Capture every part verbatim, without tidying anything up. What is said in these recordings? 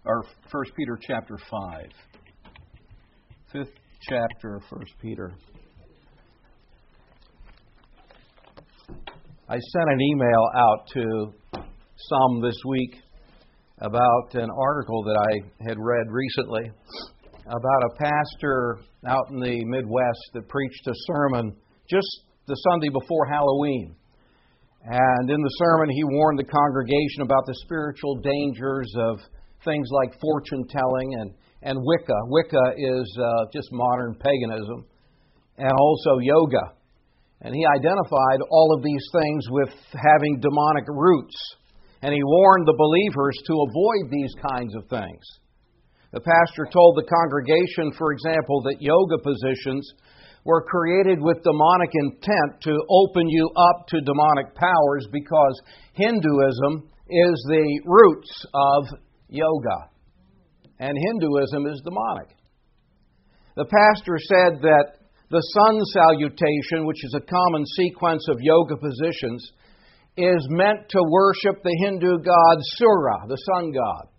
or First Peter chapter five. Fifth chapter of First Peter. I sent an email out to some this week about an article that I had read recently about a pastor out in the Midwest that preached a sermon just the Sunday before Halloween. And in the sermon, he warned the congregation about the spiritual dangers of things like fortune telling and, and Wicca. Wicca is uh, just modern paganism, and also yoga. And he identified all of these things with having demonic roots. And he warned the believers to avoid these kinds of things. The pastor told the congregation, for example, that yoga positions were created with demonic intent to open you up to demonic powers because Hinduism is the roots of yoga. And Hinduism is demonic. The pastor said that the sun salutation, which is a common sequence of yoga positions, is meant to worship the Hindu god Surya, the sun god.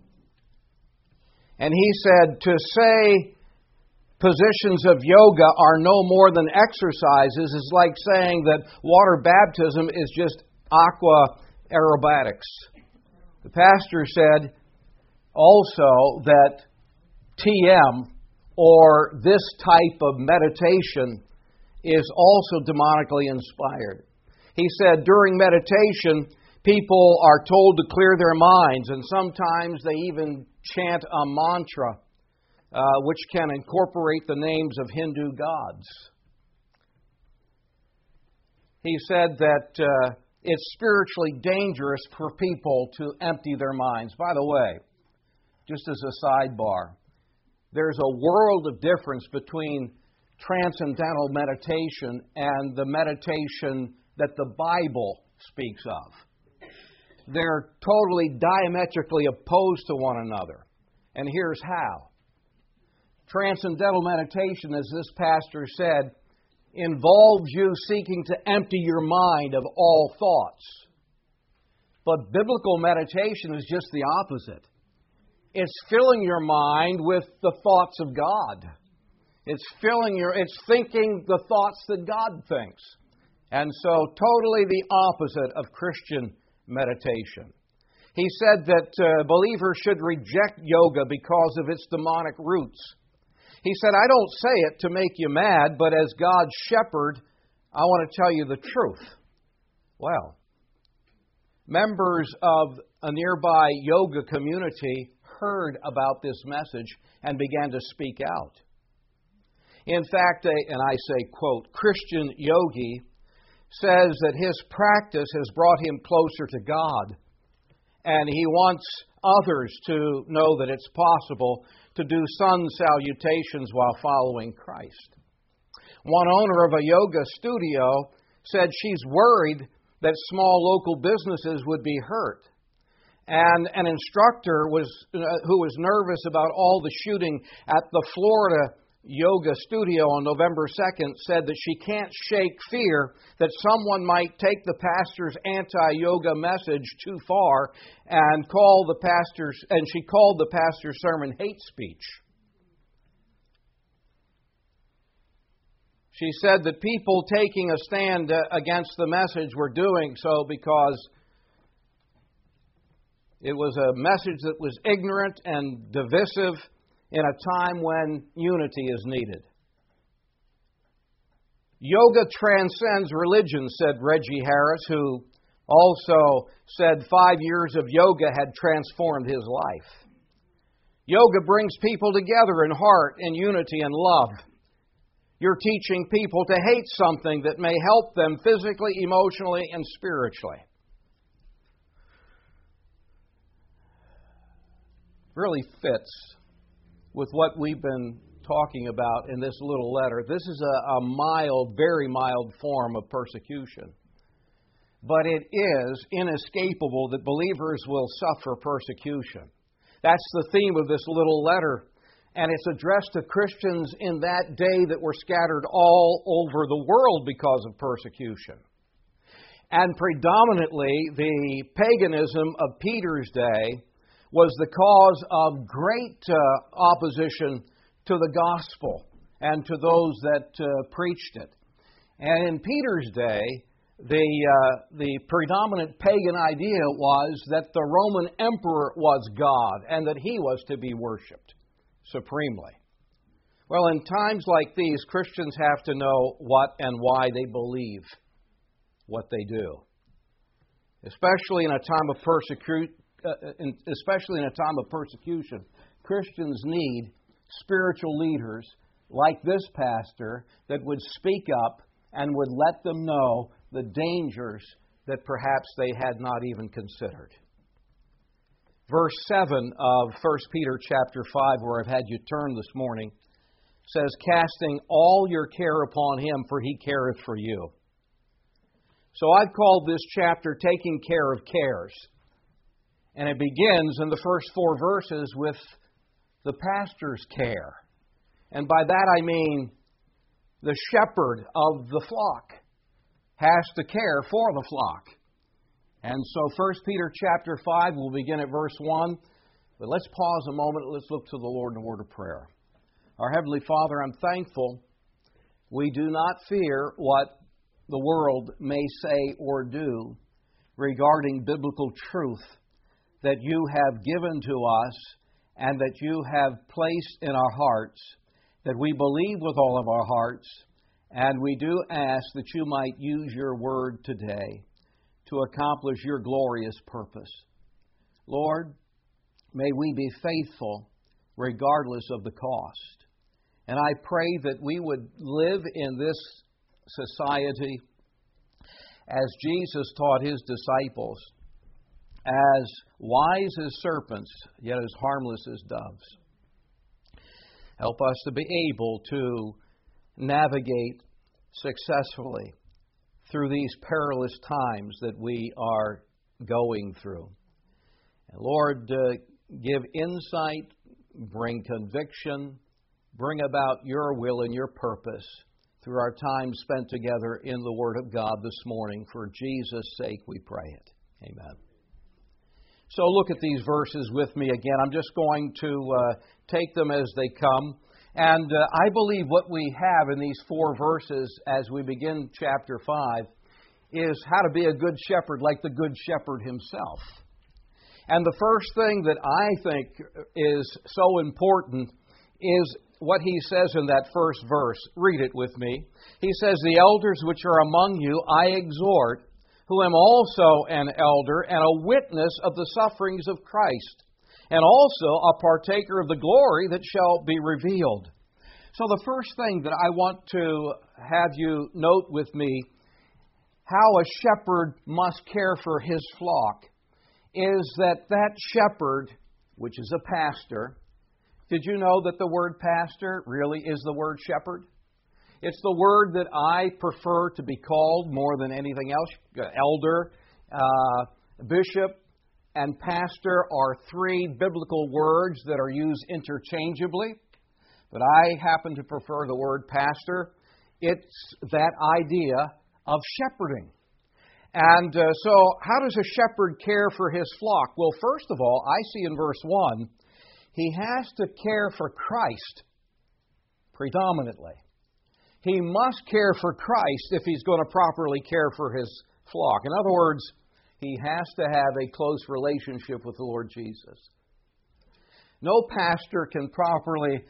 And he said to say positions of yoga are no more than exercises is like saying that water baptism is just aqua aerobatics. The pastor said also that T M, or this type of meditation, is also demonically inspired. He said during meditation, people are told to clear their minds, and sometimes they even chant a mantra, uh, which can incorporate the names of Hindu gods. He said that uh, it's spiritually dangerous for people to empty their minds. By the way, just as a sidebar, there's a world of difference between transcendental meditation and the meditation that the Bible speaks of. They're totally diametrically opposed to one another. And here's how. Transcendental meditation, as this pastor said, involves you seeking to empty your mind of all thoughts. But biblical meditation is just the opposite. It's filling your mind with the thoughts of God. It's filling your, it's thinking the thoughts that God thinks. And so totally the opposite of Christian meditation. He said that uh, believers should reject yoga because of its demonic roots. He said, I don't say it to make you mad, but as God's shepherd, I want to tell you the truth. Well, members of a nearby yoga community heard about this message and began to speak out. In fact, a, and I say, quote, Christian yogi says that his practice has brought him closer to God, and he wants others to know that it's possible to do sun salutations while following Christ. One owner of a yoga studio said she's worried that small local businesses would be hurt. And an instructor was uh, who was nervous about all the shooting at the Florida yoga studio on November second said that she can't shake fear that someone might take the pastor's anti-yoga message too far and call the pastor's and she called the pastor's sermon hate speech. She said that people taking a stand against the message were doing so because it was a message that was ignorant and divisive in a time when unity is needed. Yoga transcends religion, said Reggie Harris, who also said five years of yoga had transformed his life. Yoga brings people together in heart and unity and love. You're teaching people to hate something that may help them physically, emotionally, and spiritually. Really fits with what we've been talking about in this little letter. This is a, a mild, very mild form of persecution. But it is inescapable that believers will suffer persecution. That's the theme of this little letter. And it's addressed to Christians in that day that were scattered all over the world because of persecution. And predominantly, the paganism of Peter's day was the cause of great uh, opposition to the gospel and to those that uh, preached it. And in Peter's day, the, uh, the predominant pagan idea was that the Roman emperor was God and that he was to be worshipped supremely. Well, in times like these, Christians have to know what and why they believe what they do. Especially in a time of persecu- uh, in, especially in a time of persecution, Christians need spiritual leaders like this pastor that would speak up and would let them know the dangers that perhaps they had not even considered. Verse seven of First Peter chapter five, where I've had you turn this morning, says, "Casting all your care upon Him, for He careth for you." So I've called this chapter Taking Care of Cares. And it begins in the first four verses with the pastor's care. And by that I mean the shepherd of the flock has to care for the flock. And so First Peter chapter five, we'll begin at verse one. But let's pause a moment. Let's look to the Lord in a word of prayer. Our Heavenly Father, I'm thankful we do not fear what the world may say or do regarding biblical truth that You have given to us and that You have placed in our hearts, that we believe with all of our hearts, and we do ask that You might use Your word today to accomplish Your glorious purpose. Lord, may we be faithful regardless of the cost. And I pray that we would live in this society as Jesus taught His disciples, as wise as serpents, yet as harmless as doves. Help us to be able to navigate successfully through these perilous times that we are going through. And Lord, uh, give insight, bring conviction, bring about Your will and Your purpose through our time spent together in the Word of God this morning. For Jesus' sake we pray it. Amen. So look at these verses with me again. I'm just going to uh, take them as they come. And uh, I believe what we have in these four verses as we begin chapter five is how to be a good shepherd like the good shepherd himself. And the first thing that I think is so important is what he says in that first verse. Read it with me. He says, "The elders which are among you I exhort, who am also an elder and a witness of the sufferings of Christ, and also a partaker of the glory that shall be revealed." So the first thing that I want to have you note with me, how a shepherd must care for his flock, is that that shepherd, which is a pastor, did you know that the word pastor really is the word shepherd? It's the word that I prefer to be called more than anything else. Elder, uh, bishop, and pastor are three biblical words that are used interchangeably. But I happen to prefer the word pastor. It's that idea of shepherding. And uh, so how does a shepherd care for his flock? Well, first of all, I see in verse one, he has to care for Christ predominantly. He must care for Christ if he's going to properly care for his flock. In other words, he has to have a close relationship with the Lord Jesus. No pastor can properly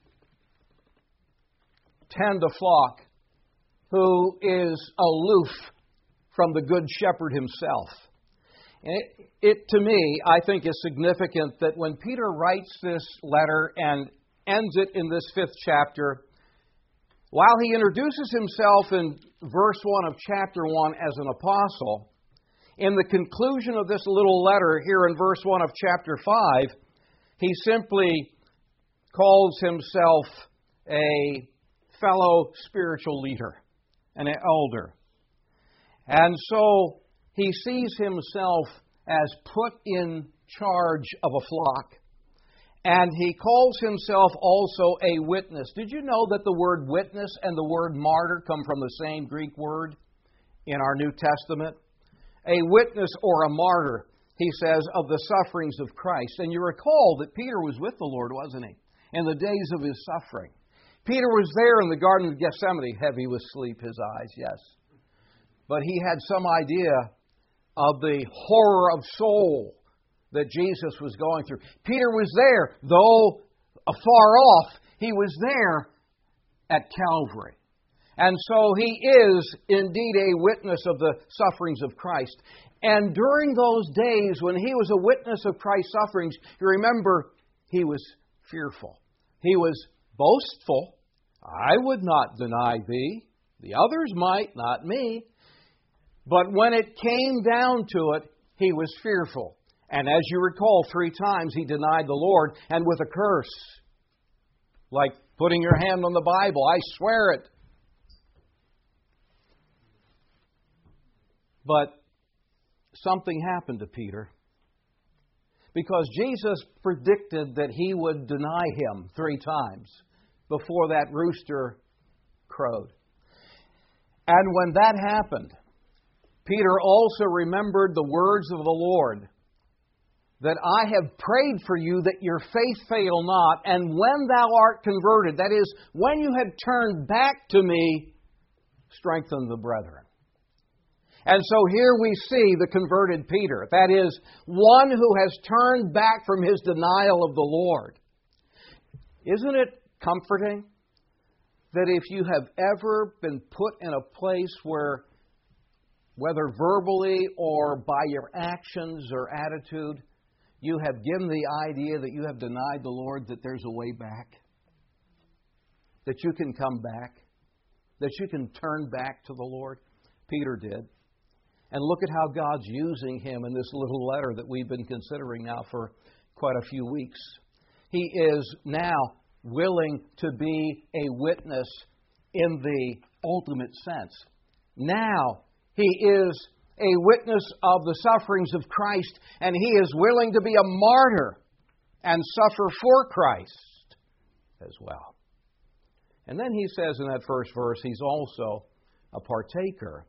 tend a flock who is aloof from the Good Shepherd himself. And it, it, to me, I think is significant that when Peter writes this letter and ends it in this fifth chapter, while he introduces himself in verse one of chapter one as an apostle, in the conclusion of this little letter here in verse one of chapter five, he simply calls himself a fellow spiritual leader, an elder. And so he sees himself as put in charge of a flock. And he calls himself also a witness. Did you know that the word witness and the word martyr come from the same Greek word in our New Testament? A witness or a martyr. he says, of the sufferings of Christ. And you recall that Peter was with the Lord, wasn't he, in the days of his suffering. Peter was there in the Garden of Gethsemane, heavy with sleep, his eyes, yes. But he had some idea of the horror of soul that Jesus was going through. Peter was there, though afar off, he was there at Calvary. And so he is indeed a witness of the sufferings of Christ. And during those days when he was a witness of Christ's sufferings, you remember, he was fearful. He was boastful. I would not deny thee. The others might, not me. But when it came down to it, he was fearful. And as you recall, three times he denied the Lord, and with a curse. Like putting your hand on the Bible, I swear it. But something happened to Peter. Because Jesus predicted that he would deny him three times before that rooster crowed. And when that happened, Peter also remembered the words of the Lord, that I have prayed for you that your faith fail not, and when thou art converted, that is, when you had turned back to me, strengthen the brethren. And so here we see the converted Peter. That is, one who has turned back from his denial of the Lord. Isn't it comforting that if you have ever been put in a place where, whether verbally or by your actions or attitude, you have given the idea that you have denied the Lord, that there's a way back, that you can come back, that you can turn back to the Lord? Peter did. And look at how God's using him in this little letter that we've been considering now for quite a few weeks. He is now willing to be a witness in the ultimate sense. Now he is a witness of the sufferings of Christ, and he is willing to be a martyr and suffer for Christ as well. And then he says in that first verse, he's also a partaker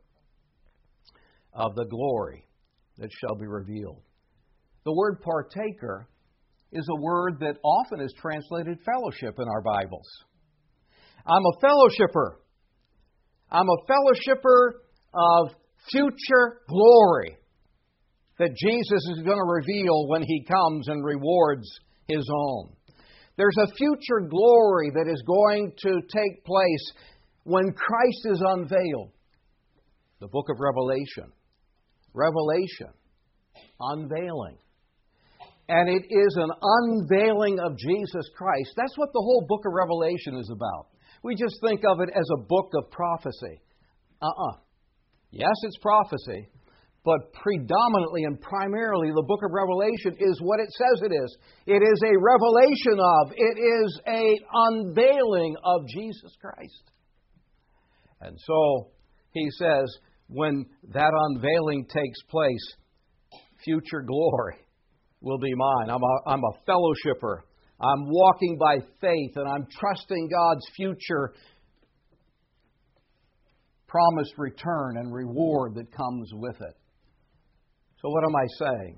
of the glory that shall be revealed. The word partaker is a word that often is translated fellowship in our Bibles. I'm a fellowshipper. I'm a fellowshipper of future glory that Jesus is going to reveal when he comes and rewards his own. There's a future glory that is going to take place when Christ is unveiled. The book of Revelation. Revelation. Unveiling. And it is an unveiling of Jesus Christ. That's what the whole book of Revelation is about. We just think of it as a book of prophecy. Uh-uh. Yes, it's prophecy, but predominantly and primarily the book of Revelation is what it says it is. It is a revelation of, it is an unveiling of Jesus Christ. And so he says, when that unveiling takes place, future glory will be mine. I'm a, I'm a fellowshipper. I'm walking by faith, and I'm trusting God's future promised return and reward that comes with it. So what am I saying?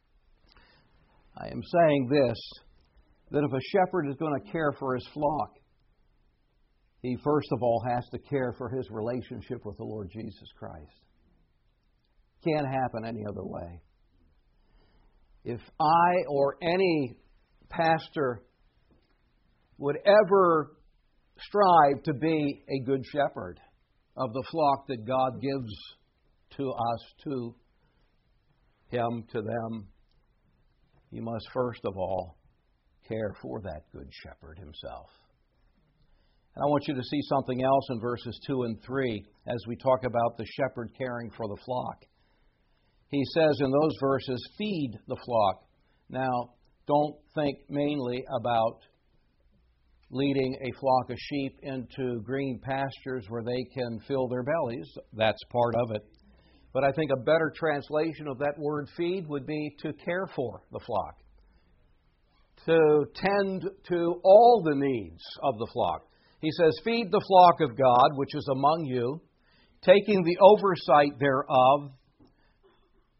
I am saying this, that if a shepherd is going to care for his flock, he first of all has to care for his relationship with the Lord Jesus Christ. Can't happen any other way. If I or any pastor would ever strive to be a good shepherd of the flock that God gives to us, to him, to them, he must first of all care for that good shepherd himself. And I want you to see something else in verses two and three as we talk about the shepherd caring for the flock. He says in those verses, feed the flock. Now, don't think mainly about leading a flock of sheep into green pastures where they can fill their bellies. That's part of it. But I think a better translation of that word feed would be to care for the flock, to tend to all the needs of the flock. He says, feed the flock of God, which is among you, taking the oversight thereof,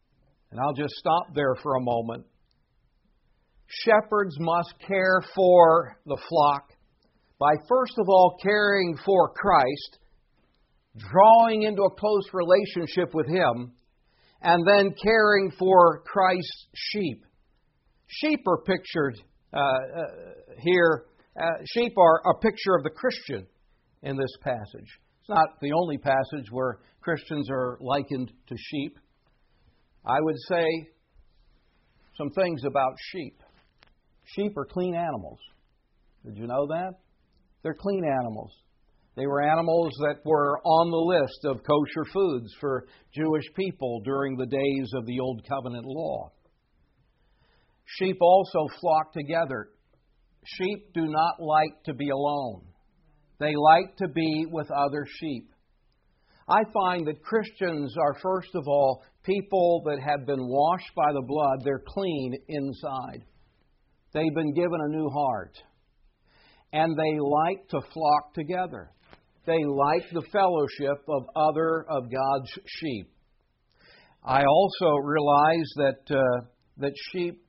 And I'll just stop there for a moment. Shepherds must care for the flock by first of all caring for Christ, drawing into a close relationship with Him, and then caring for Christ's sheep. Sheep are pictured uh, uh, here. Uh, sheep are a picture of the Christian in this passage. It's not the only passage where Christians are likened to sheep. I would say some things about sheep. Sheep are clean animals. Did you know that? They're clean animals. They were animals that were on the list of kosher foods for Jewish people during the days of the Old Covenant law. Sheep also flock together. Sheep do not like to be alone. They like to be with other sheep. I find that Christians are, first of all, people that have been washed by the blood. They're clean inside. They've been given a new heart. And they like to flock together. They like the fellowship of other of God's sheep. I also realize that uh, that sheep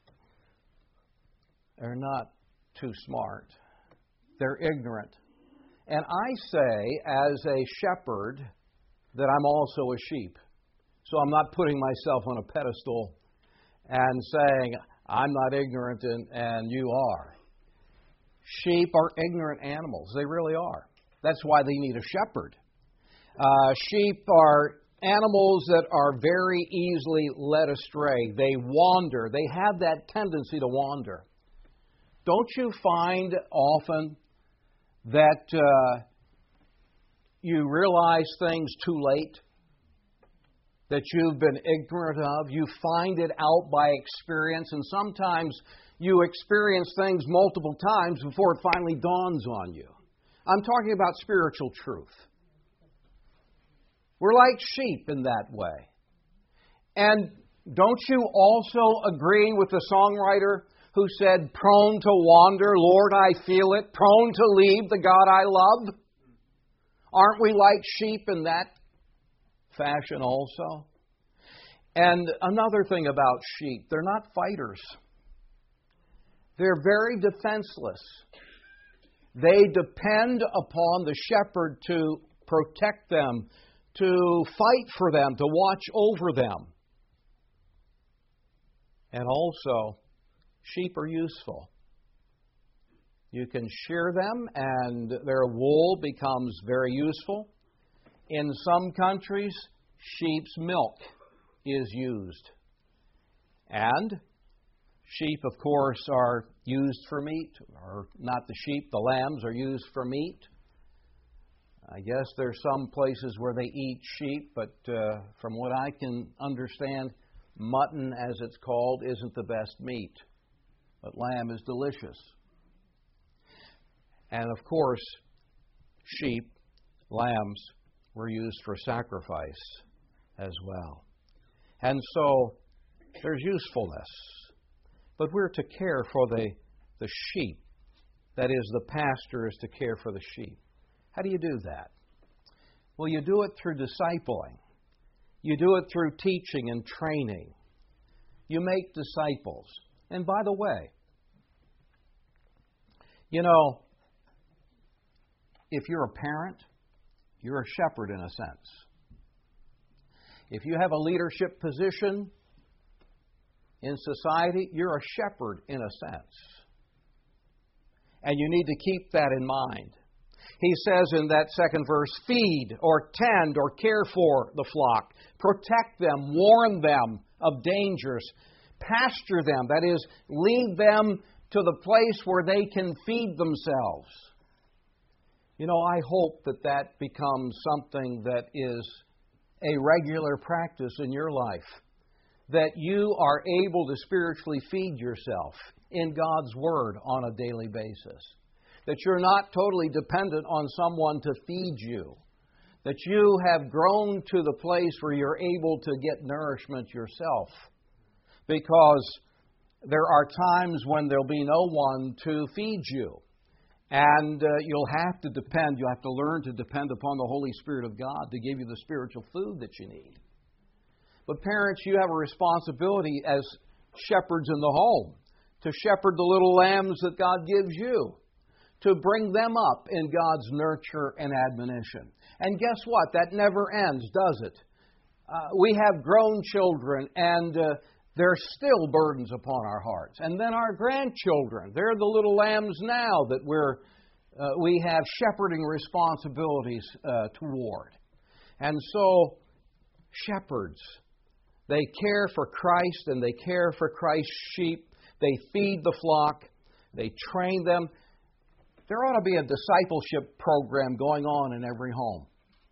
are not too smart. They're ignorant. And I say, as a shepherd, that I'm also a sheep. So I'm not putting myself on a pedestal and saying, I'm not ignorant and, and you are. Sheep are ignorant animals. They really are. That's why they need a shepherd. Uh, sheep are animals that are very easily led astray. They wander. They have that tendency to wander. Don't you find often that uh, you realize things too late? That you've been ignorant of? You find it out by experience, and sometimes you experience things multiple times before it finally dawns on you. I'm talking about spiritual truth. We're like sheep in that way. And don't you also agree with the songwriter who said, prone to wander, Lord, I feel it, prone to leave the God I love? Aren't we like sheep in that fashion also? And another thing about sheep, they're not fighters. They're very defenseless. They depend upon the shepherd to protect them, to fight for them, to watch over them. And also, sheep are useful. You can shear them and their wool becomes very useful. In some countries, sheep's milk is used. And sheep, of course, are used for meat. Or not the sheep, the lambs are used for meat. I guess there's some places where they eat sheep, but uh, from what I can understand, mutton, as it's called, isn't the best meat. But lamb is delicious. And of course, sheep, lambs, were used for sacrifice as well. And so there's usefulness. But we're to care for the, the sheep. That is, the pastor is to care for the sheep. How do you do that? Well, you do it through discipling. You do it through teaching and training. You make disciples. And by the way, you know, if you're a parent, you're a shepherd in a sense. If you have a leadership position in society, you're a shepherd in a sense. And you need to keep that in mind. He says in that second verse, feed or tend or care for the flock. Protect them, warn them of dangers. Pasture them, that is, lead them to the place where they can feed themselves. You know, I hope that that becomes something that is a regular practice in your life. That you are able to spiritually feed yourself in God's Word on a daily basis. That you're not totally dependent on someone to feed you. That you have grown to the place where you're able to get nourishment yourself. Because there are times when there'll be no one to feed you. And uh, you'll have to depend, you'll have to learn to depend upon the Holy Spirit of God to give you the spiritual food that you need. But parents, you have a responsibility as shepherds in the home to shepherd the little lambs that God gives you, to bring them up in God's nurture and admonition. And guess what? That never ends, does it? Uh, we have grown children, and uh, there are still burdens upon our hearts. And then our grandchildren, they're the little lambs now that we're, uh, we have shepherding responsibilities uh, toward. And so, shepherds, they care for Christ and they care for Christ's sheep. They feed the flock. They train them. There ought to be a discipleship program going on in every home.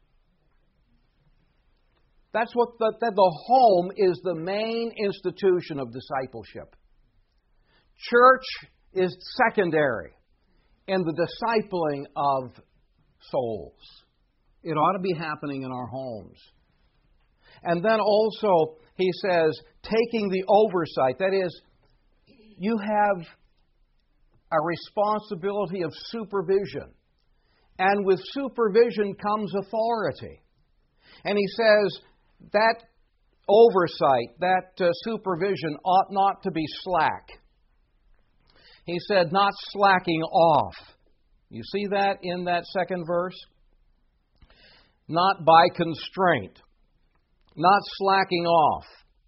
That's what the, that the home is the main institution of discipleship. Church is secondary in the discipling of souls. It ought to be happening in our homes. And then also, he says, taking the oversight. That is, you have a responsibility of supervision. And with supervision comes authority. And he says that oversight, that uh, supervision ought not to be slack. He said, not slacking off. You see that in that second verse? Not by constraint. Not slacking off.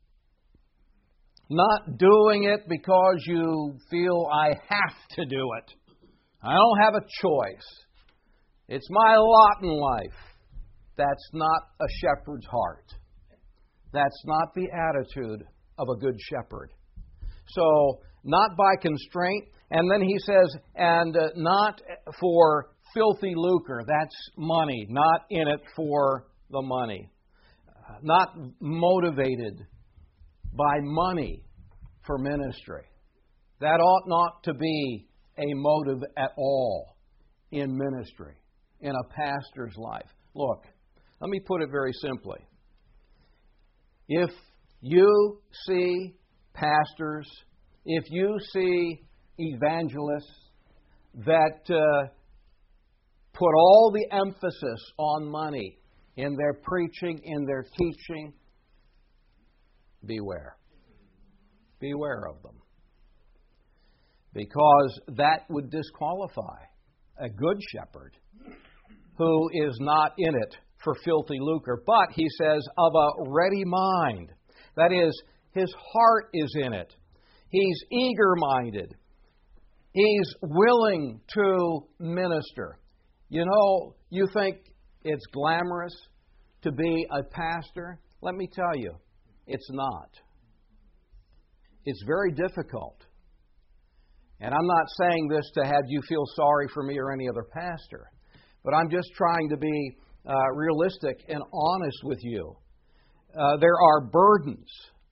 Not doing it because you feel I have to do it. I don't have a choice. It's my lot in life. That's not a shepherd's heart. That's not the attitude of a good shepherd. So, not by constraint. And then he says, and uh, not for filthy lucre. That's money. Not in it for the money. Uh, not motivated by money for ministry. That ought not to be a motive at all in ministry, in a pastor's life. Look, let me put it very simply. If you see pastors, if you see evangelists that uh, put all the emphasis on money in their preaching, in their teaching, beware. Beware of them. Because that would disqualify a good shepherd who is not in it for filthy lucre. But, he says, of a ready mind. That is, his heart is in it. He's eager-minded. He's willing to minister. You know, you think it's glamorous to be a pastor? Let me tell you, it's not. It's very difficult. And I'm not saying this to have you feel sorry for me or any other pastor, but I'm just trying to be uh, realistic and honest with you. Uh, there are burdens.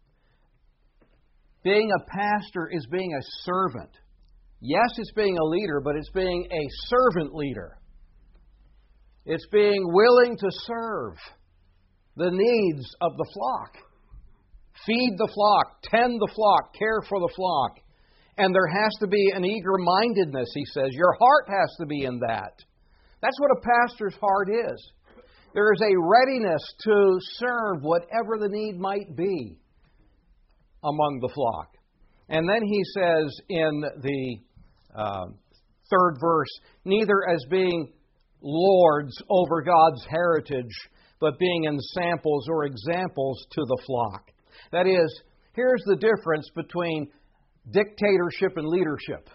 Being a pastor is being a servant. Yes, it's being a leader, but it's being a servant leader. It's being willing to serve the needs of the flock. Feed the flock, tend the flock, care for the flock. And there has to be an eager-mindedness, he says. Your heart has to be in that. That's what a pastor's heart is. There is a readiness to serve whatever the need might be among the flock. And then he says in the uh, third verse, neither as being lords over God's heritage, but being ensamples or examples to the flock. That is, here's the difference between dictatorship and leadership.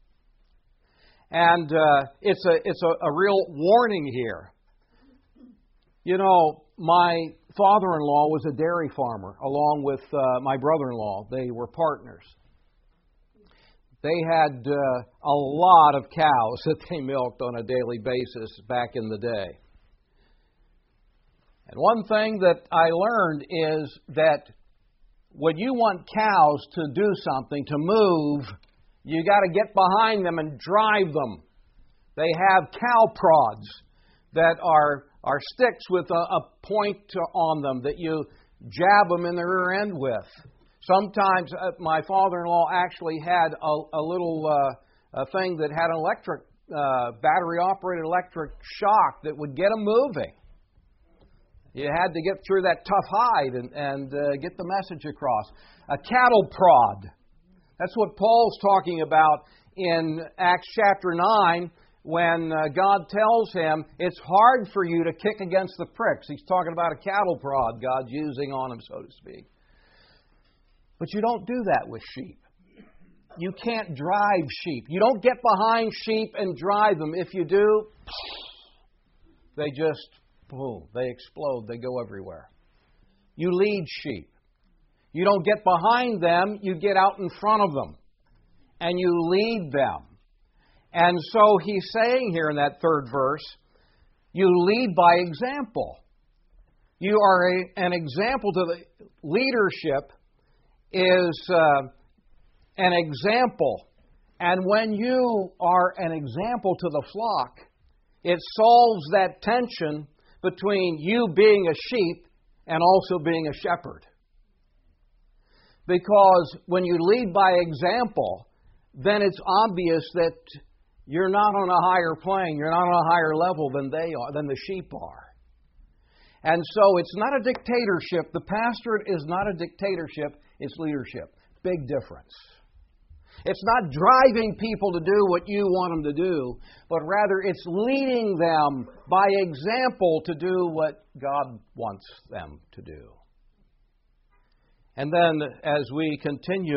And uh, it's a it's a, a real warning here. You know, my father-in-law was a dairy farmer, along with uh, my brother-in-law. They were partners. They had uh, a lot of cows that they milked on a daily basis back in the day. And one thing that I learned is that when you want cows to do something, to move, you got to get behind them and drive them. They have cow prods that are are sticks with a, a point to, on them that you jab them in the rear end with. Sometimes uh, my father-in-law actually had a, a little uh, a thing that had an electric, uh, battery-operated electric shock that would get them moving. You had to get through that tough hide and, and uh, get the message across. A cattle prod. That's what Paul's talking about in Acts chapter nine when uh, God tells him it's hard for you to kick against the pricks. He's talking about a cattle prod God's using on him, so to speak. But you don't do that with sheep. You can't drive sheep. You don't get behind sheep and drive them. If you do, they just, boom, they explode. They go everywhere. You lead sheep. You don't get behind them. You get out in front of them. And you lead them. And so he's saying here in that third verse, you lead by example. You are a, an example to the leadership is uh, an example. And when you are an example to the flock, it solves that tension between you being a sheep and also being a shepherd. Because when you lead by example, then it's obvious that you're not on a higher plane, you're not on a higher level than they are, than the sheep are. And so it's not a dictatorship. The pastorate is not a dictatorship, it's leadership. Big difference. It's not driving people to do what you want them to do, but rather it's leading them by example to do what God wants them to do. And then as we continue,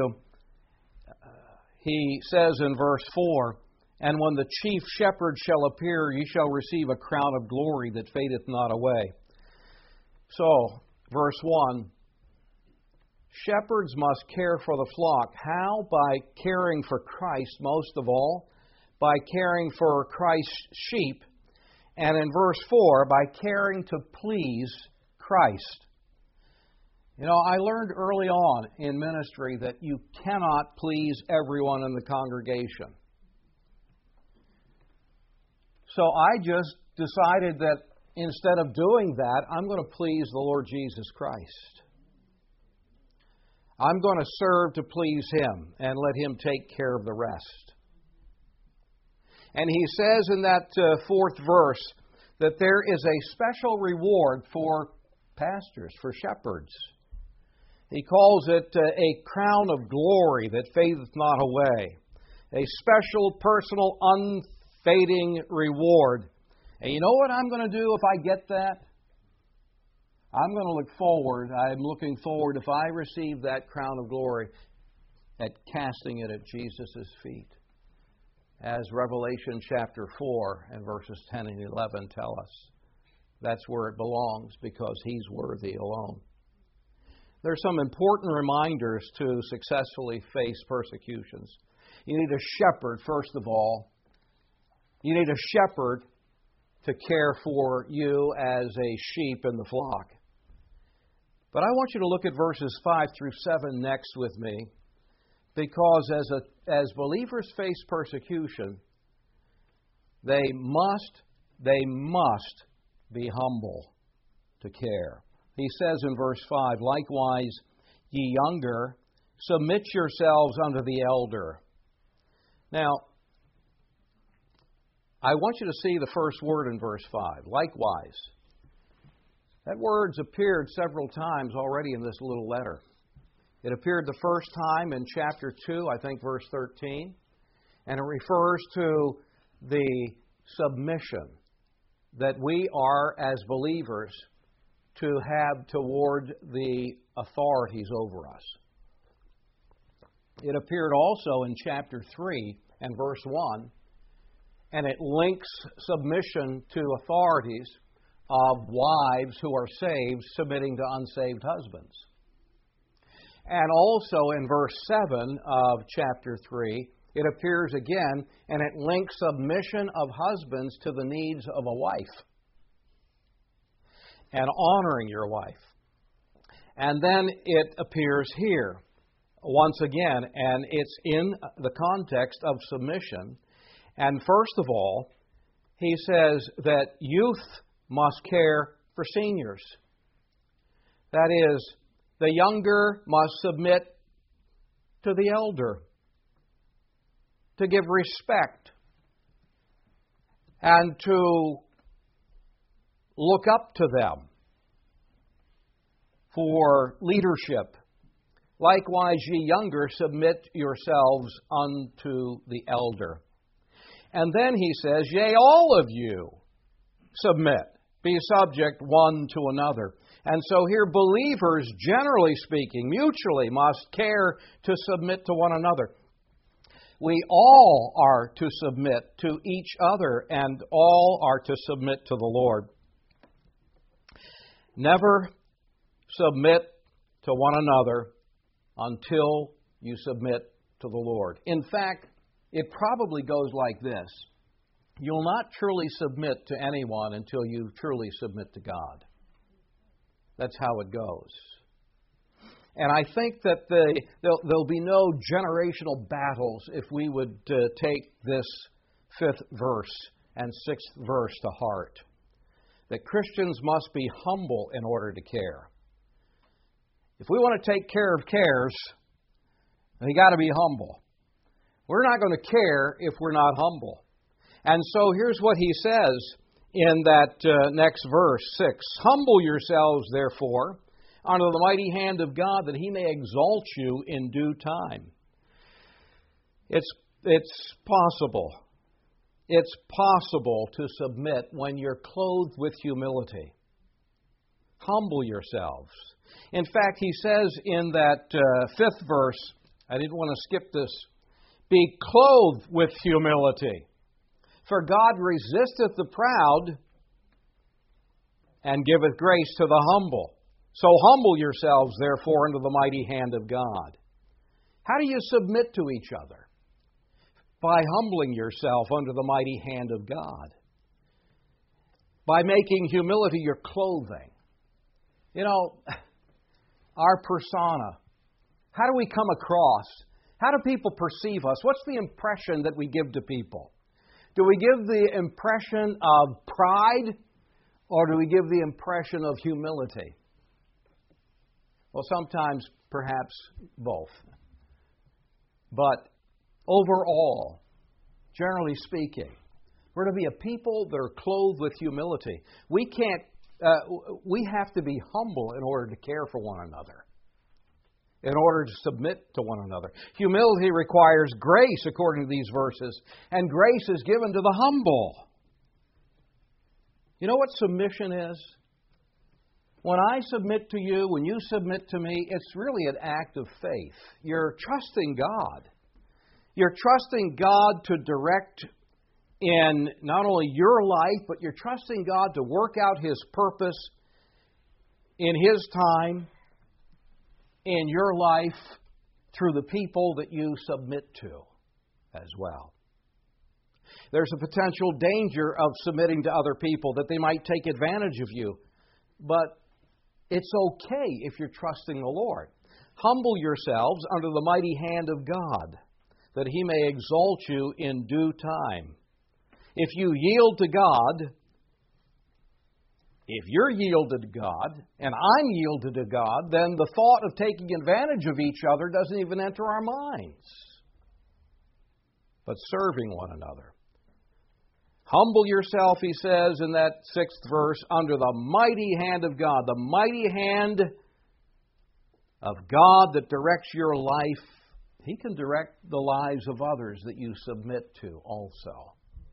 he says in verse four, "And when the chief shepherd shall appear, ye shall receive a crown of glory that fadeth not away." So, verse one, shepherds must care for the flock. How? By caring for Christ most of all, by caring for Christ's sheep, and in verse four, by caring to please Christ. You know, I learned early on in ministry that you cannot please everyone in the congregation. So I just decided that instead of doing that, I'm going to please the Lord Jesus Christ. I'm going to serve to please Him and let Him take care of the rest. And he says in that uh, fourth verse that there is a special reward for pastors, for shepherds. He calls it uh, a crown of glory that fadeth not away. A special, personal, unfading reward. And you know what I'm going to do if I get that? I'm going to look forward. I'm looking forward, if I receive that crown of glory, at casting it at Jesus' feet. As Revelation chapter four and verses ten and eleven tell us. That's where it belongs because He's worthy alone. There are some important reminders to successfully face persecutions. You need a shepherd, first of all. You need a shepherd to care for you as a sheep in the flock. But I want you to look at verses five through seven next with me, because as a, as believers face persecution, they must, they must be humble to care. He says in verse five, "Likewise, ye younger, submit yourselves unto the elder." Now, I want you to see the first word in verse five, likewise. That word's appeared several times already in this little letter. It appeared the first time in chapter two, I think verse thirteen, and it refers to the submission that we are as believers to have toward the authorities over us. It appeared also in chapter three and verse one, and it links submission to authorities of wives who are saved submitting to unsaved husbands. And also in verse seven of chapter three, it appears again, and it links submission of husbands to the needs of a wife and honoring your wife. And then it appears here once again, and it's in the context of submission. And first of all, he says that youth must care for seniors. That is, the younger must submit to the elder, to give respect, and to look up to them. for leadership. Likewise, ye younger, submit yourselves unto the elder. And then he says, yea, all of you submit, be subject one to another. And so here believers, generally speaking, mutually must care to submit to one another. We all are to submit to each other, and all are to submit to the Lord. Never submit to one another until you submit to the Lord. In fact, it probably goes like this. You'll not truly submit to anyone until you truly submit to God. That's how it goes. And I think that the, there'll, there'll be no generational battles if we would uh, take this fifth verse and sixth verse to heart. That Christians must be humble in order to care. If we want to take care of cares, we got to be humble. We're not going to care if we're not humble. And so here's what he says in that uh, next verse, six. Humble yourselves, therefore, under the mighty hand of God, that He may exalt you in due time. It's, it's possible. It's possible to submit when you're clothed with humility. Humble yourselves. In fact, he says in that uh, fifth verse, I didn't want to skip this, be clothed with humility. For God resisteth the proud and giveth grace to the humble. So humble yourselves, therefore, under the mighty hand of God. How do you submit to each other? By humbling yourself under the mighty hand of God. By making humility your clothing. You know, our persona. How do we come across? How do people perceive us? What's the impression that we give to people? Do we give the impression of pride, or do we give the impression of humility? Well, sometimes perhaps both. But overall, generally speaking, we're to be a people that are clothed with humility. We can't, uh, we have to be humble in order to care for one another, in order to submit to one another. Humility requires grace, according to these verses, and grace is given to the humble. You know what submission is? When I submit to you, when you submit to me, it's really an act of faith. You're trusting God. You're trusting God to direct in not only your life, but you're trusting God to work out His purpose in His time, in your life, through the people that you submit to as well. There's a potential danger of submitting to other people, that they might take advantage of you. But it's okay if you're trusting the Lord. Humble yourselves under the mighty hand of God, that He may exalt you in due time. If you yield to God, if you're yielded to God, and I'm yielded to God, then the thought of taking advantage of each other doesn't even enter our minds. But serving one another. Humble yourself, he says in that sixth verse, under the mighty hand of God. The mighty hand of God that directs your life. He can direct the lives of others that you submit to also.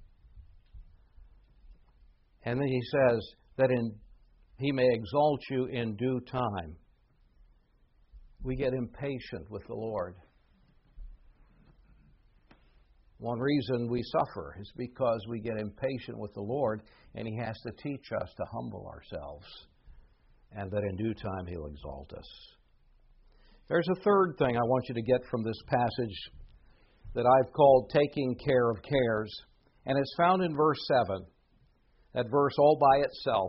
And then he says that in He may exalt you in due time. We get impatient with the Lord. One reason we suffer is because we get impatient with the Lord, and He has to teach us to humble ourselves, and that in due time He'll exalt us. There's a third thing I want you to get from this passage that I've called taking care of cares, and it's found in verse seven. That verse all by itself.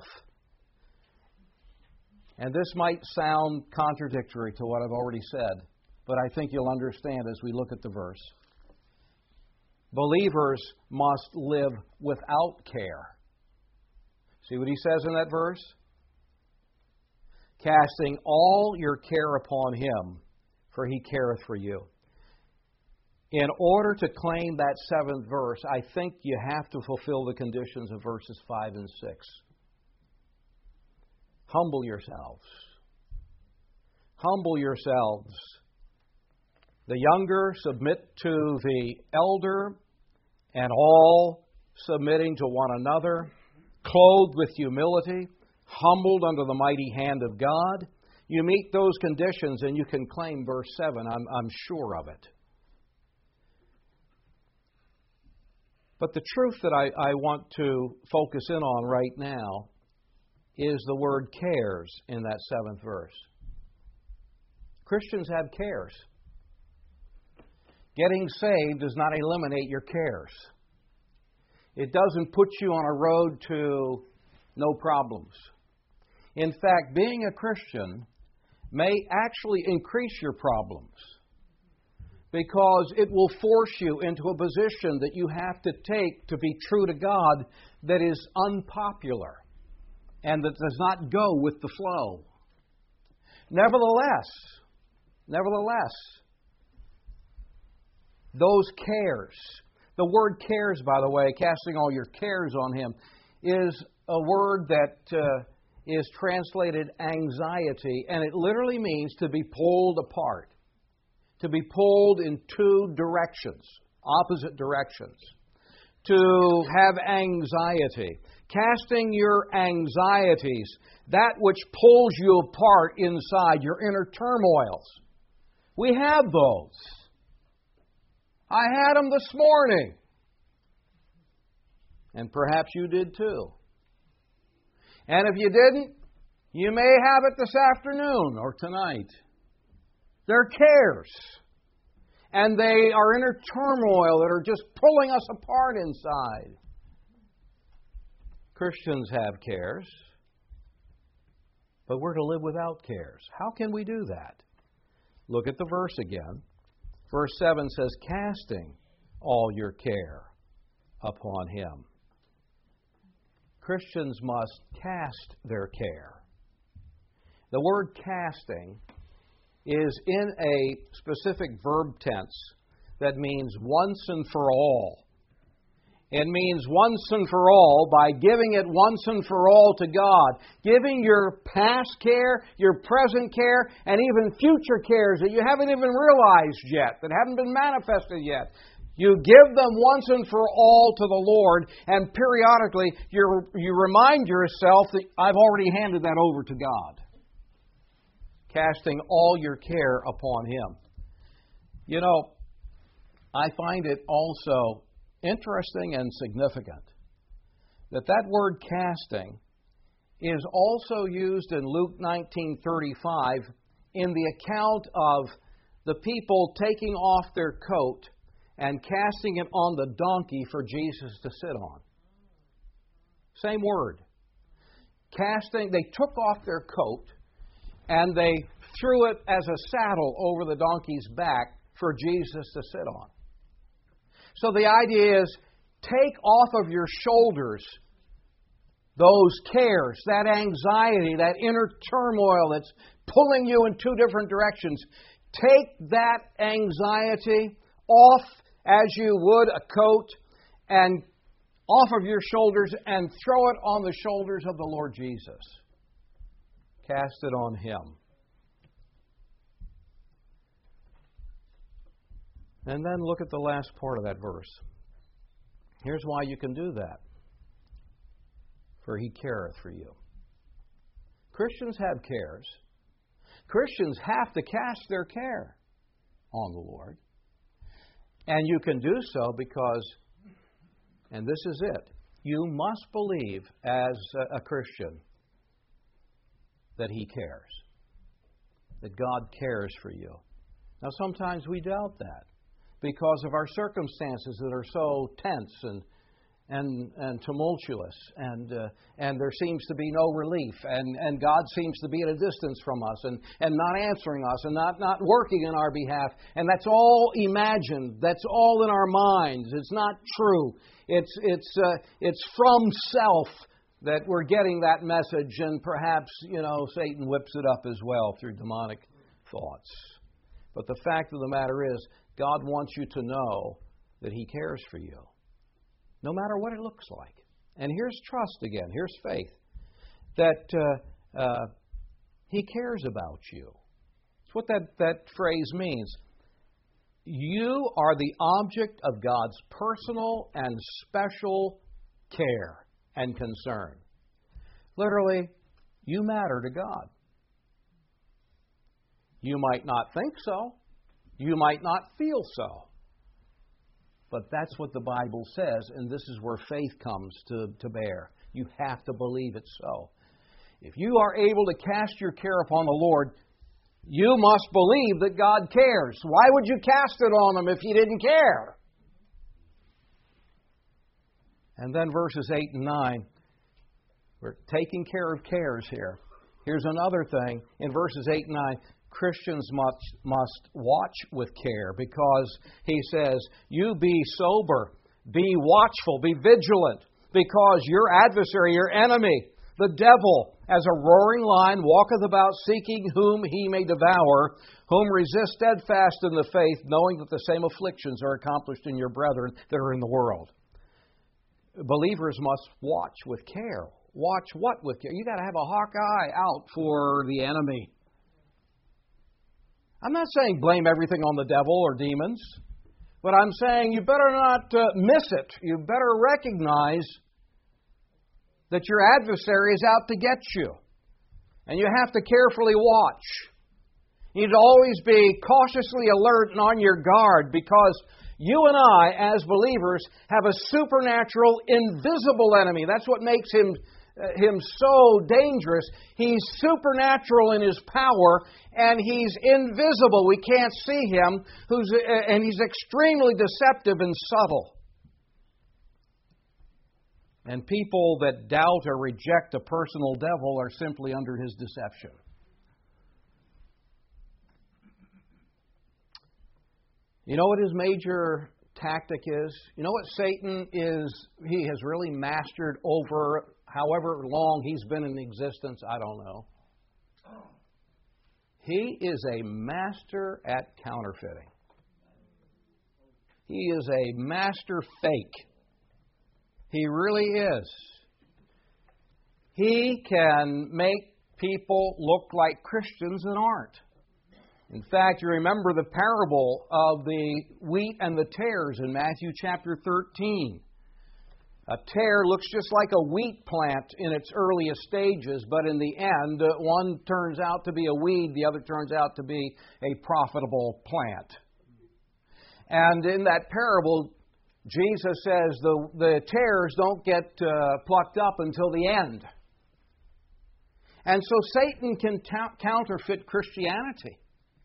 And this might sound contradictory to what I've already said, but I think you'll understand as we look at the verse. Believers must live without care. See what he says in that verse? Casting all your care upon Him, for He careth for you. In order to claim that seventh verse, I think you have to fulfill the conditions of verses five and six. Humble yourselves. humble yourselves. The younger submit to the elder, and all submitting to one another, clothed with humility, humbled under the mighty hand of God. You meet those conditions and you can claim verse seven. I'm, I'm sure of it. But the truth that I, I want to focus in on right now is the word cares in that seventh verse. Christians have cares. Getting saved does not eliminate your cares. It doesn't put you on a road to no problems. In fact, being a Christian may actually increase your problems, because it will force you into a position that you have to take to be true to God that is unpopular and that does not go with the flow. Nevertheless, nevertheless, those cares, the word cares, by the way, casting all your cares on Him, is a word that uh, is translated anxiety, and it literally means to be pulled apart. To be pulled in two directions, opposite directions. To have anxiety. Casting your anxieties, that which pulls you apart inside, your inner turmoils. We have those. I had them this morning. And perhaps you did too. And if you didn't, you may have it this afternoon or tonight. They're cares. And they are inner turmoil that are just pulling us apart inside. Christians have cares, but we're to live without cares. How can we do that? Look at the verse again. Verse seven says, casting all your care upon Him. Christians must cast their care. The word casting is in a specific verb tense that means once and for all. It means once and for all by giving it once and for all to God. Giving your past care, your present care, and even future cares that you haven't even realized yet, that haven't been manifested yet. You give them once and for all to the Lord, and periodically you you remind yourself that I've already handed that over to God. Casting all your care upon Him. You know, I find it also interesting and significant that that word casting is also used in Luke nineteen thirty-five in the account of the people taking off their coat and casting it on the donkey for Jesus to sit on. Same word. Casting, they took off their coat and they threw it as a saddle over the donkey's back for Jesus to sit on. So the idea is, take off of your shoulders those cares, that anxiety, that inner turmoil that's pulling you in two different directions. Take that anxiety off as you would a coat and off of your shoulders and throw it on the shoulders of the Lord Jesus. Cast it on Him. And then look at the last part of that verse. Here's why you can do that. For He careth for you. Christians have cares. Christians have to cast their care on the Lord. And you can do so because, and this is it, you must believe as a Christian that He cares. That God cares for you. Now sometimes we doubt that, because of our circumstances that are so tense and and, and tumultuous, and uh, and there seems to be no relief, and, and God seems to be at a distance from us, and, and not answering us, and not, not working in our behalf, and that's all imagined, that's all in our minds, it's not true, it's, it's, uh, it's from self that we're getting that message, and perhaps, you know, Satan whips it up as well through demonic thoughts. But the fact of the matter is, God wants you to know that He cares for you, no matter what it looks like. And here's trust again. Here's faith that uh, uh, He cares about you. That's what that, that phrase means. You are the object of God's personal and special care and concern. Literally, you matter to God. You might not think so. You might not feel so. But that's what the Bible says, and this is where faith comes to, to bear. You have to believe it so. If you are able to cast your care upon the Lord, you must believe that God cares. Why would you cast it on Him if He didn't care? And then verses eight and nine, we're taking care of cares here. Here's another thing. In verses eight and nine, Christians must, must watch with care, because he says, you be sober, be watchful, be vigilant, because your adversary, your enemy, the devil, as a roaring lion, walketh about seeking whom he may devour, whom resist steadfast in the faith, knowing that the same afflictions are accomplished in your brethren that are in the world. Believers must watch with care. Watch what with care? You've got to have a hawk eye out for the enemy. I'm not saying blame everything on the devil or demons, but I'm saying you better not uh, miss it. You better recognize that your adversary is out to get you. And you have to carefully watch. You need to always be cautiously alert and on your guard, because you and I, as believers, have a supernatural, invisible enemy. That's what makes him uh, him so dangerous. He's supernatural in his power, and he's invisible. We can't see him, who's uh, and he's extremely deceptive and subtle. And people that doubt or reject a personal devil are simply under his deception. You know what his major tactic is? You know what Satan is? He has really mastered over however long he's been in existence. I don't know. He is a master at counterfeiting. He is a master fake. He really is. He can make people look like Christians that aren't. In fact, you remember the parable of the wheat and the tares in Matthew chapter thirteen. A tare looks just like a wheat plant in its earliest stages, but in the end, one turns out to be a weed, the other turns out to be a profitable plant. And in that parable, Jesus says the, the tares don't get uh, plucked up until the end. And so Satan can ta- counterfeit Christianity.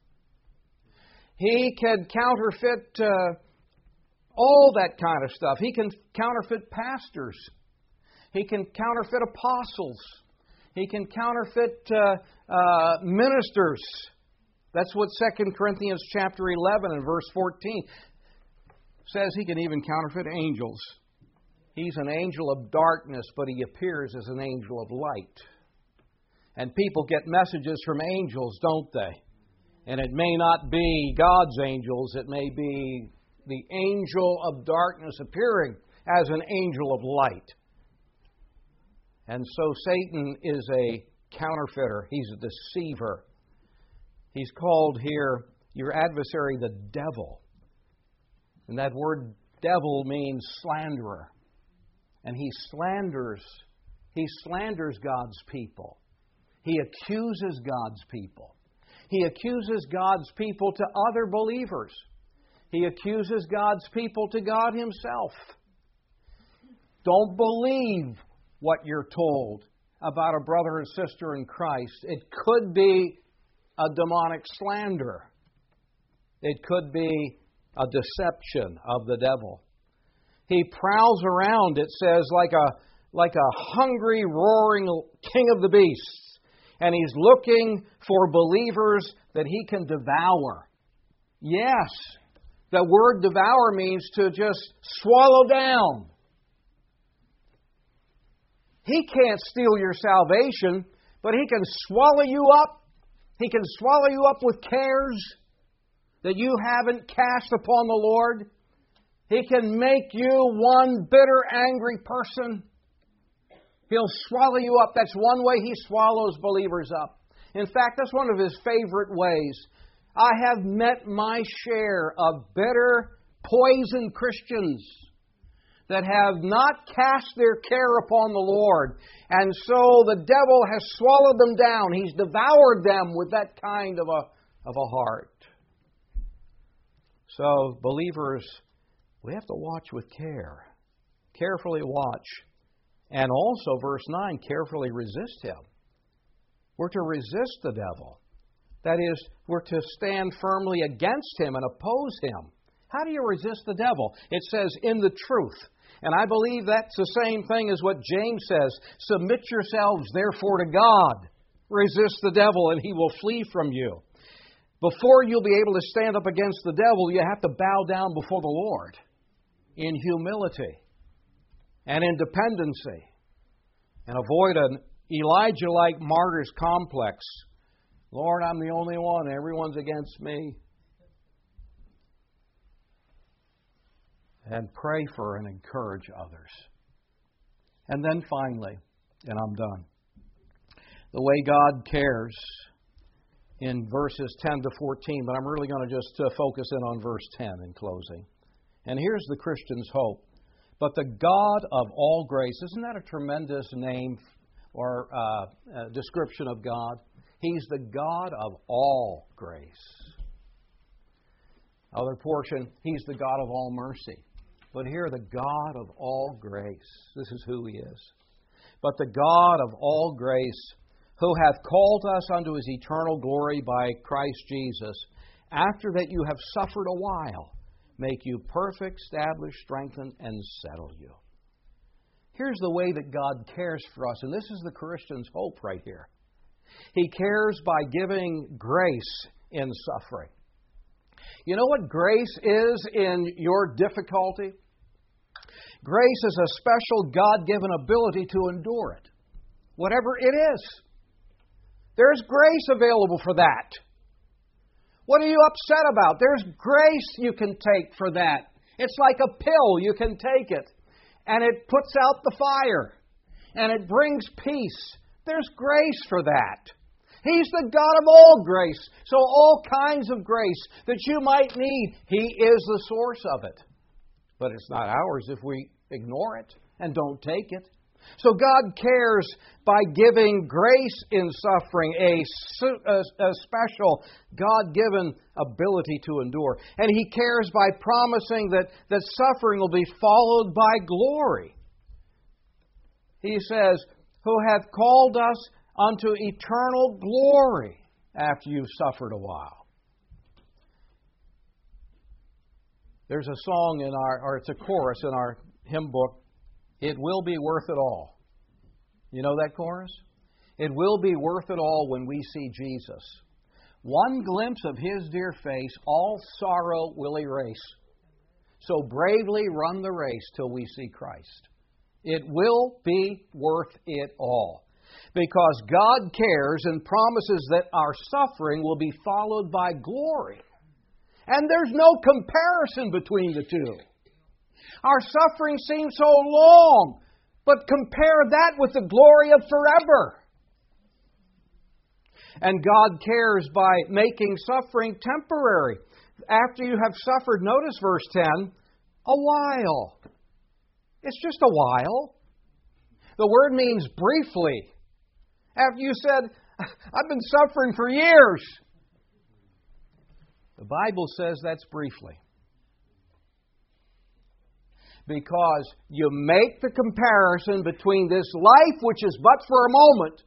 He can counterfeit uh, all that kind of stuff. He can counterfeit pastors. He can counterfeit apostles. He can counterfeit uh, uh, ministers. That's what Second Corinthians chapter eleven and verse fourteen says. He can even counterfeit angels. He's an angel of darkness, but he appears as an angel of light. And people get messages from angels, don't they? And it may not be God's angels. It may be the angel of darkness appearing as an angel of light. And so Satan is a counterfeiter. He's a deceiver. He's called here, your adversary, the devil. And that word devil means slanderer. And he slanders, he slanders God's people. He accuses God's people. He accuses God's people to other believers. He accuses God's people to God Himself. Don't believe what you're told about a brother and sister in Christ. It could be a demonic slander. It could be a deception of the devil. He prowls around, it says, like a, like a hungry, roaring king of the beasts. And he's looking for believers that he can devour. Yes, the word devour means to just swallow down. He can't steal your salvation, but he can swallow you up. He can swallow you up with cares that you haven't cast upon the Lord. He can make you one bitter, angry person. He'll swallow you up. That's one way he swallows believers up. In fact, that's one of his favorite ways I have met my share of bitter, poisoned Christians that have not cast their care upon the Lord. And so the devil has swallowed them down. He's devoured them with that kind of a, of a heart. So, believers, we have to watch with care. Carefully watch. And also, verse nine, carefully resist him. We're to resist the devil. That is, we're to stand firmly against him and oppose him. How do you resist the devil? It says, in the truth. And I believe that's the same thing as what James says. Submit yourselves, therefore, to God. Resist the devil, and he will flee from you. Before you'll be able to stand up against the devil, you have to bow down before the Lord in humility and in dependency, and avoid an Elijah-like martyr's complex. Lord, I'm the only one. Everyone's against me. And pray for and encourage others. And then finally, and I'm done, the way God cares in verses ten to fourteen, but I'm really going to just uh, focus in on verse ten in closing. And here's the Christian's hope. But the God of all grace, isn't that a tremendous name or uh, uh, description of God? He's the God of all grace. Other portion, He's the God of all mercy. But here, the God of all grace. This is who He is. But the God of all grace, who hath called us unto His eternal glory by Christ Jesus, after that you have suffered a while, make you perfect, establish, strengthen, and settle you. Here's the way that God cares for us, and this is the Christian's hope right here. He cares by giving grace in suffering. You know what grace is in your difficulty? Grace is a special God-given ability to endure it, whatever it is. There's grace available for that. What are you upset about? There's grace you can take for that. It's like a pill. You can take it, and it puts out the fire, and it brings peace. There's grace for that. He's the God of all grace. So all kinds of grace that you might need, He is the source of it. But it's not ours if we ignore it and don't take it. So God cares by giving grace in suffering, a, a, a special God-given ability to endure. And He cares by promising that, that suffering will be followed by glory. He says, who hath called us unto eternal glory after you've suffered a while. There's a song in our, or it's a chorus in our hymn book, it will be worth it all. You know that chorus? It will be worth it all when we see Jesus. One glimpse of His dear face, all sorrow will erase. So bravely run the race till we see Christ. It will be worth it all. Because God cares and promises that our suffering will be followed by glory. And there's no comparison between the two. Our suffering seems so long, but compare that with the glory of forever. And God cares by making suffering temporary. After you have suffered, notice verse ten, a while. It's just a while. The word means briefly. After you said, I've been suffering for years. The Bible says that's briefly. Because you make the comparison between this life, which is but for a moment,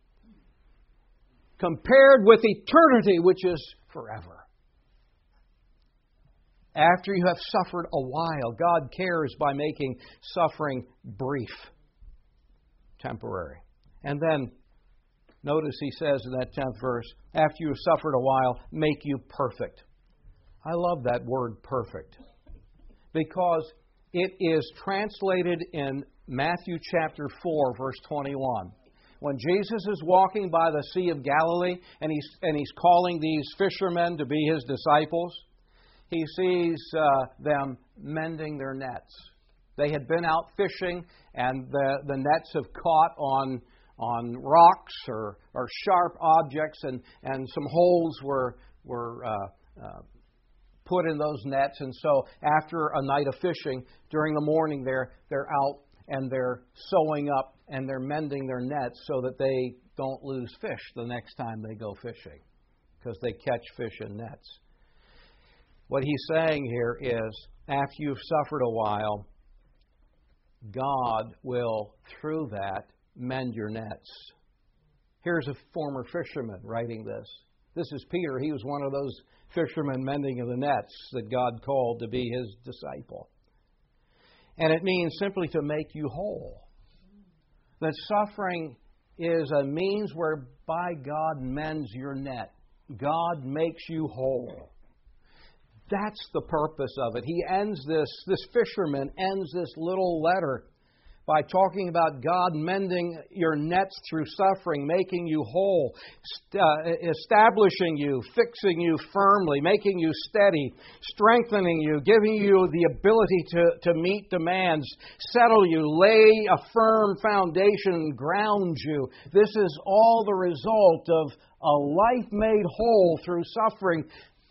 compared with eternity, which is forever. After you have suffered a while, God cares by making suffering brief, temporary. And then, notice He says in that tenth verse, after you have suffered a while, make you perfect. I love that word perfect, because it is translated in Matthew chapter four, verse twenty-one. When Jesus is walking by the Sea of Galilee and he's, and he's calling these fishermen to be His disciples, He sees uh, them mending their nets. They had been out fishing, and the, the nets have caught on, on rocks or, or sharp objects, and, and some holes were, were uh, uh, put in those nets. And so after a night of fishing, during the morning they're, they're out and they're sewing up and they're mending their nets so that they don't lose fish the next time they go fishing, because they catch fish in nets. What he's saying here is, after you've suffered a while, God will, through that, mend your nets. Here's a former fisherman writing this. This is Peter. He was one of those fishermen mending of the nets that God called to be his disciple. And it means simply to make you whole. That suffering is a means whereby God mends your net. God makes you whole. That's the purpose of it. He ends this, this fisherman ends this little letter by talking about God mending your nets through suffering, making you whole, uh, establishing you, fixing you firmly, making you steady, strengthening you, giving you the ability to, to meet demands, settle you, lay a firm foundation, ground you. This is all the result of a life made whole through suffering,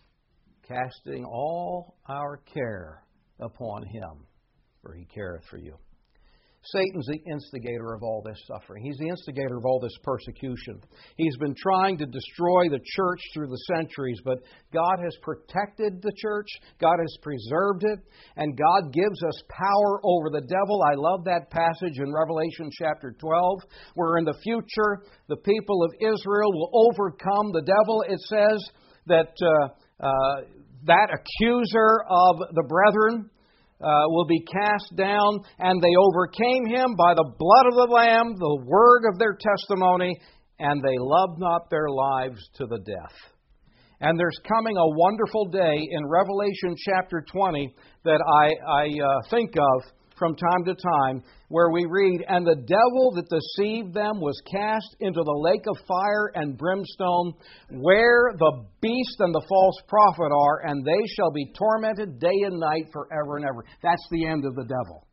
casting all our care upon Him, for He careth for you. Satan's the instigator of all this suffering. He's the instigator of all this persecution. He's been trying to destroy the church through the centuries, but God has protected the church. God has preserved it, and God gives us power over the devil. I love that passage in Revelation chapter twelve, where in the future the people of Israel will overcome the devil. It says that uh, uh, that accuser of the brethren Uh, will be cast down, and they overcame him by the blood of the Lamb, the word of their testimony, and they loved not their lives to the death. And there's coming a wonderful day in Revelation chapter twenty that I, I uh, think of from time to time, where we read, "And the devil that deceived them was cast into the lake of fire and brimstone, where the beast and the false prophet are, and they shall be tormented day and night forever and ever." That's the end of the devil.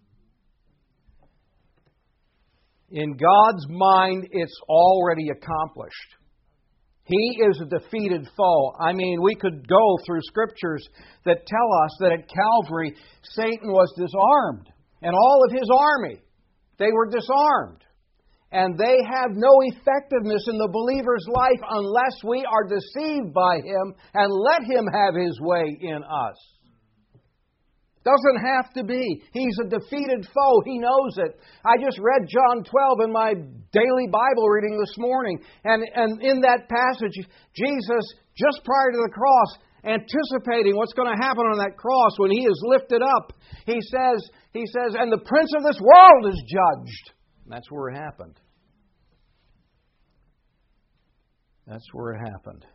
In God's mind, it's already accomplished. He is a defeated foe. I mean, we could go through scriptures that tell us that at Calvary, Satan was disarmed. And all of his army, they were disarmed. And they have no effectiveness in the believer's life unless we are deceived by him and let him have his way in us. Doesn't have to be. He's a defeated foe. He knows it. I just read John twelve in my daily Bible reading this morning. And, and in that passage, Jesus, just prior to the cross, anticipating what's going to happen on that cross when He is lifted up, He says, He says, "And the prince of this world is judged." And that's where it happened. That's where it happened.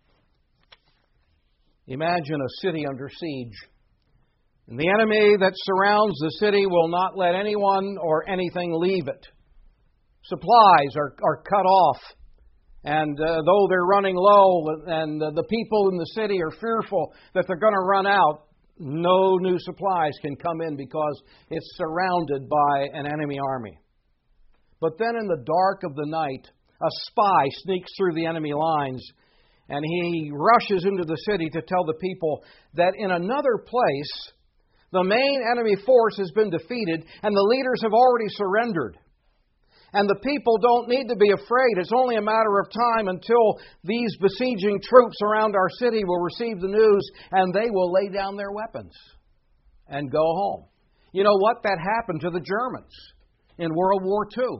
Imagine a city under siege. And the enemy that surrounds the city will not let anyone or anything leave it. Supplies are, are cut off. And uh, though they're running low and uh, the people in the city are fearful that they're going to run out, no new supplies can come in because it's surrounded by an enemy army. But then in the dark of the night, a spy sneaks through the enemy lines, and he rushes into the city to tell the people that in another place, the main enemy force has been defeated and the leaders have already surrendered. And the people don't need to be afraid. It's only a matter of time until these besieging troops around our city will receive the news and they will lay down their weapons and go home. You know what? That happened to the Germans in World War Two.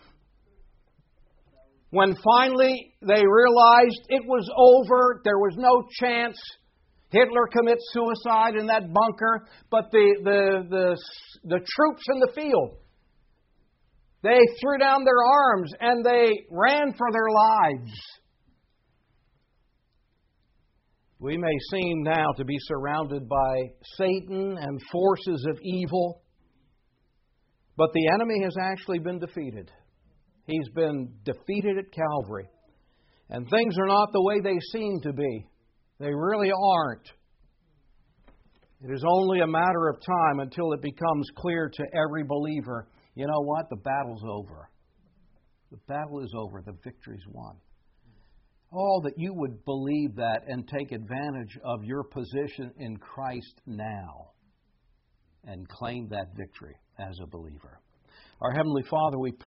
When finally they realized it was over, there was no chance. Hitler commits suicide in that bunker, but the, the, the, the troops in the field, they threw down their arms and they ran for their lives. We may seem now to be surrounded by Satan and forces of evil, but the enemy has actually been defeated. He's been defeated at Calvary. And things are not the way they seem to be. They really aren't. It is only a matter of time until it becomes clear to every believer, you know what? The battle's over. The battle is over. The victory's won. Oh, that you would believe that and take advantage of your position in Christ now and claim that victory as a believer. Our Heavenly Father, we